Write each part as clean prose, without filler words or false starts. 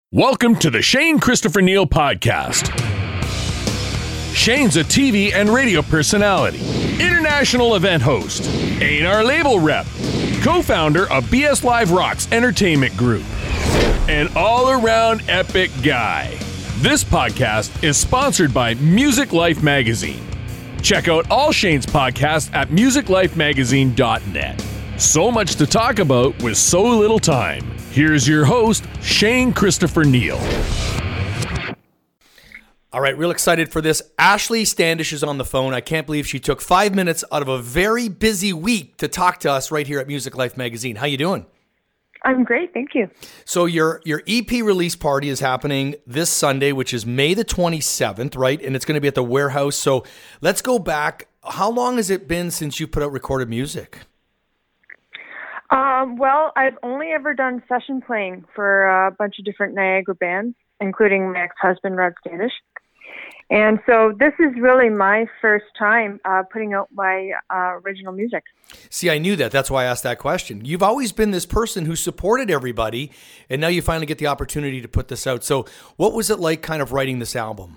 Welcome to the Shane Christopher Neal Podcast. Shane's a TV and radio personality, international event host, A&R label rep, co-founder of BS Live Rocks Entertainment Group, an all-around epic guy. This podcast is sponsored by Music Life Magazine. Check out all Shane's podcasts at musiclifemagazine.net. So much to talk about with so little time. Here's your host, Shane Christopher Neal. All right, real excited for this. Ashley Standish is on the phone. I can't believe she took 5 minutes out of a very busy week to talk to us right here at Music Life Magazine. How you doing? I'm great, thank you. So your EP release party is happening this Sunday, which is May the 27th, right? And it's going to be at the Warehouse. So let's go back. How long has it been since you put out recorded music? Well, I've only ever done session playing for a bunch of different Niagara bands, including my ex-husband, Rod Standish. And so this is really my first time putting out my original music. See, I knew that. That's why I asked that question. You've always been this person who supported everybody, and now you finally get the opportunity to put this out. So what was it like kind of writing this album?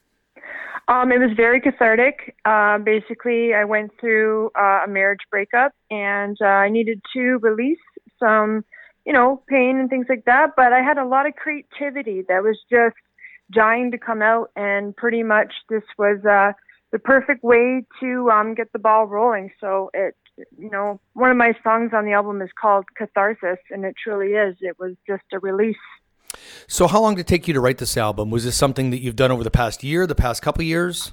It was very cathartic. Basically, I went through a marriage breakup, and I needed to release some, pain and things like that. But I had a lot of creativity that was just dying to come out, and pretty much this was the perfect way to get the ball rolling. So one of my songs on the album is called Catharsis, and it truly is. It was just a release. So how long did it take you to write this album? Was this something that you've done over the past year, the past couple of years?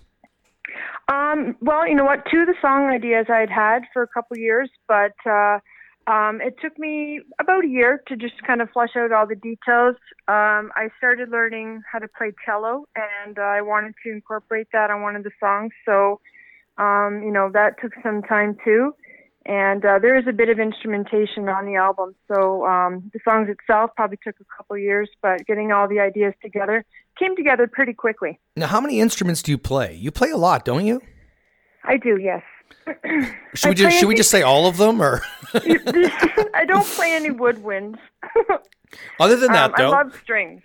Well, you know what? Two of the song ideas I'd had for a couple of years, but it took me about a year to just kind of flesh out all the details. I started learning how to play cello, and I wanted to incorporate that on one of the songs. So, that took some time too. And there is a bit of instrumentation on the album. So the songs itself probably took a couple years, but getting all the ideas together came together pretty quickly. Now, how many instruments do you play? You play a lot, don't you? I do, yes. Should we just say all of them, or? I don't play any woodwinds. Other than that, though. I love strings.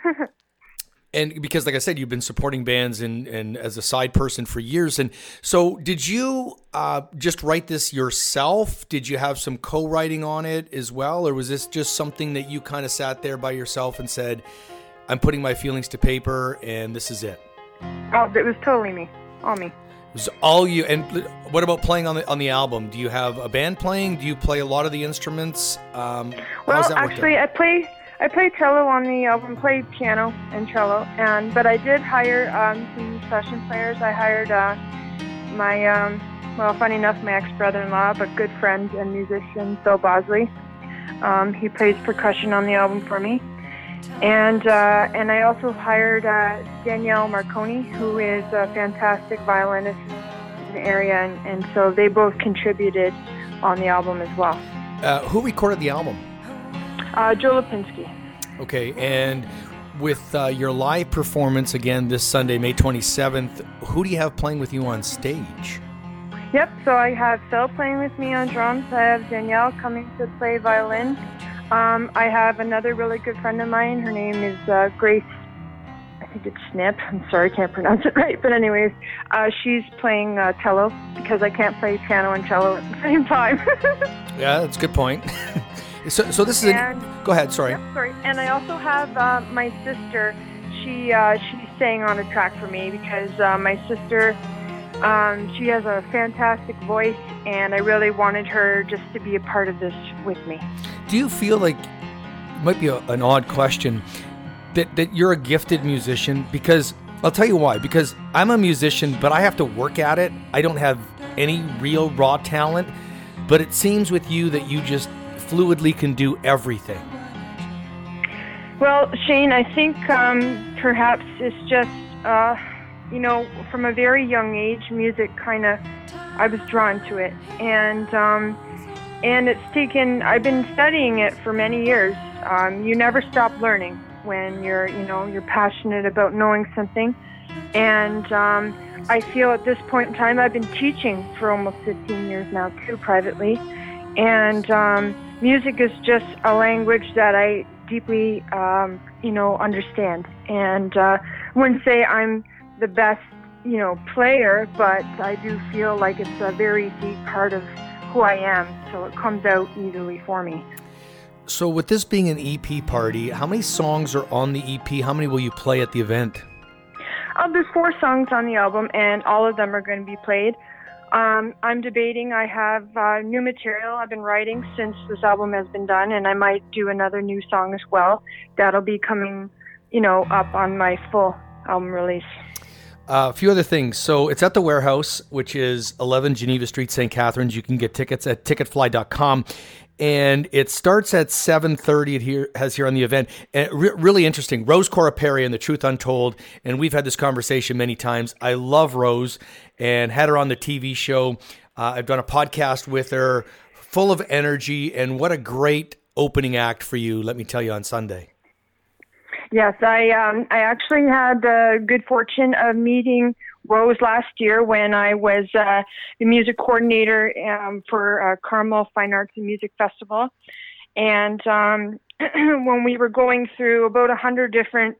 And because, like I said, you've been supporting bands and as a side person for years. And so did you just write this yourself? Did you have some co-writing on it as well? Or was this just something that you kind of sat there by yourself and said, I'm putting my feelings to paper and this is it? Oh, it was totally me. All me. It was all you. And what about playing on the album? Do you have a band playing? Do you play a lot of the instruments? Well, actually, I play cello on the album, play piano and cello, but I did hire some session players. I hired funny enough, my ex-brother-in-law, but good friend and musician, Phil Bosley. He plays percussion on the album for me. And I also hired Danielle Marconi, who is a fantastic violinist in the area, and so they both contributed on the album as well. Who recorded the album? Joe Lipinski. Okay, and with your live performance again this Sunday, May 27th, who do you have playing with you on stage? Yep, so I have Phil playing with me on drums. I have Danielle coming to play violin. I have another really good friend of mine. Her name is Grace, I think it's Snip. I'm sorry, I can't pronounce it right. But anyways, she's playing cello because I can't play piano and cello at the same time. Yeah, that's a good point. So this is go ahead, sorry. Yep, sorry. And I also have my sister. She's staying on a track for me because my sister, she has a fantastic voice, and I really wanted her just to be a part of this with me. Do you feel like, it might be an odd question, that you're a gifted musician? Because I'll tell you why. Because I'm a musician, but I have to work at it. I don't have any real raw talent. But it seems with you that you just fluidly can do everything. Well, Shane, I think perhaps it's just, from a very young age, music I was drawn to it. And I've been studying it for many years. You never stop learning when you're passionate about knowing something. And I feel at this point in time, I've been teaching for almost 15 years now, too, privately. And music is just a language that deeply, understand. And I wouldn't say I'm the best, player, but I do feel like it's a very deep part of who I am, so it comes out easily for me. So with this being an EP party, how many songs are on the EP? How many will you play at the event? There's 4 songs on the album, and all of them are going to be played. I'm debating. I have new material I've been writing since this album has been done, and I might do another new song as well. That'll be coming, up on my full album release. A few other things. So it's at the Warehouse, which is 11 Geneva Street, St. Catharines. You can get tickets at ticketfly.com. And it starts at 7:30. It has here on the event. And really interesting. Rose Coraperi and The Truth Untold. And we've had this conversation many times. I love Rose and had her on the TV show. I've done a podcast with her, full of energy. And what a great opening act for you, let me tell you, on Sunday. Yes, I actually had the good fortune of meeting Rose last year when I was the music coordinator for Carmel Fine Arts and Music Festival. And when we were going through about 100 different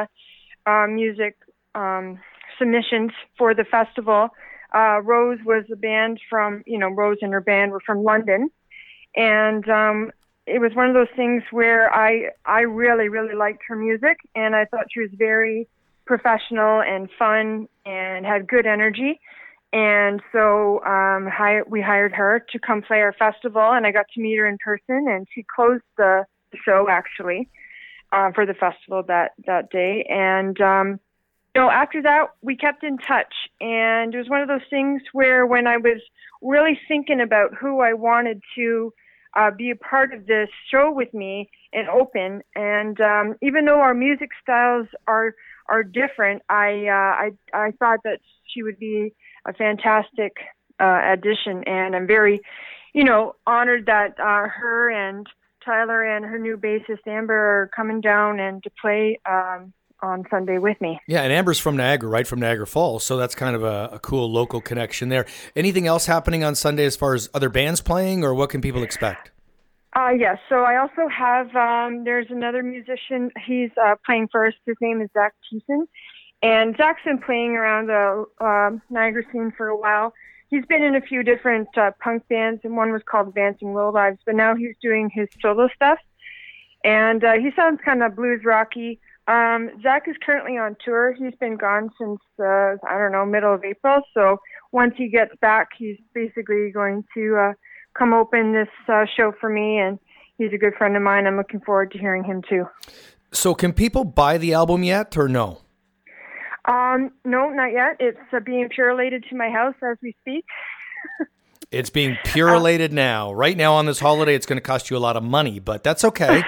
music submissions for the festival, Rose was a band from, Rose and her band were from London. And it was one of those things where I really, really liked her music, and I thought she was very professional and fun and had good energy. And so we hired her to come play our festival, and I got to meet her in person, and she closed the show, actually, for the festival that day. And, after that, we kept in touch, and it was one of those things where when I was really thinking about who I wanted to be a part of this show with me and open. And even though our music styles are different, I thought that she would be a fantastic addition. And I'm very, honored that her and Tyler and her new bassist Amber are coming down and to play on Sunday with me. Yeah, and Amber's from Niagara, right, from Niagara Falls, so that's kind of a cool local connection there. Anything else happening on Sunday as far as other bands playing, or what can people expect? Yes, so I also have, there's another musician, he's playing for us, his name is Zach Thiessen, and Zach's been playing around the Niagara scene for a while. He's been in a few different punk bands, and one was called Advancing Lowlives, but now he's doing his solo stuff, and he sounds kind of blues rocky. Zach is currently on tour. He's been gone since, middle of April. So once he gets back, he's basically going to come open this show for me. And he's a good friend of mine. I'm looking forward to hearing him too. So can people buy the album yet or no? No, not yet. It's being purelated to my house as we speak. It's being purelated now. Right now on this holiday, it's going to cost you a lot of money, but that's okay.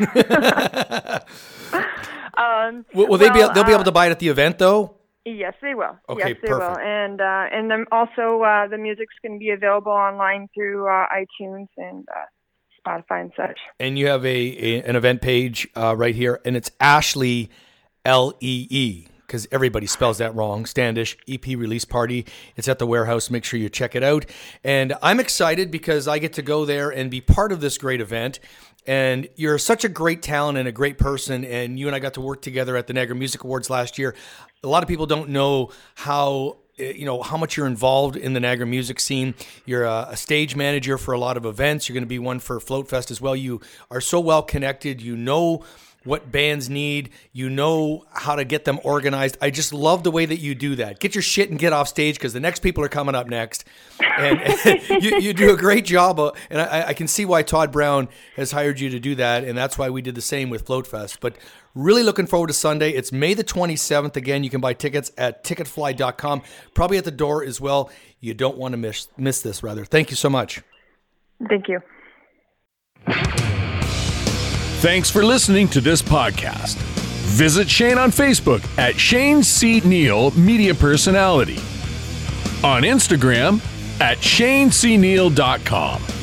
They'll be able to buy it at the event, though? Yes, they will. Okay, yes, they perfect. will. And then also the music's going to be available online through iTunes and Spotify and such. And you have an event page right here, and it's Ashley, Lee, because everybody spells that wrong. Standish EP release party. It's at the Warehouse. Make sure you check it out. And I'm excited because I get to go there and be part of this great event. And you're such a great talent and a great person. And you and I got to work together at the Niagara Music Awards last year. A lot of people don't know how much you're involved in the Niagara music scene. You're a stage manager for a lot of events. You're going to be one for Float Fest as well. You are so well connected. You know what bands need. You know how to get them organized. I just love the way that you do that. Get your shit and get off stage because the next people are coming up next. And you do a great job. And I can see why Todd Brown has hired you to do that. And that's why we did the same with Float Fest. But really looking forward to Sunday. It's May the 27th. Again, you can buy tickets at ticketfly.com. Probably at the door as well. You don't want to miss this, rather. Thank you so much. Thank you. Thanks for listening to this podcast. Visit Shane on Facebook at Shane C. Neal Media Personality. On Instagram at ShaneCNeal.com.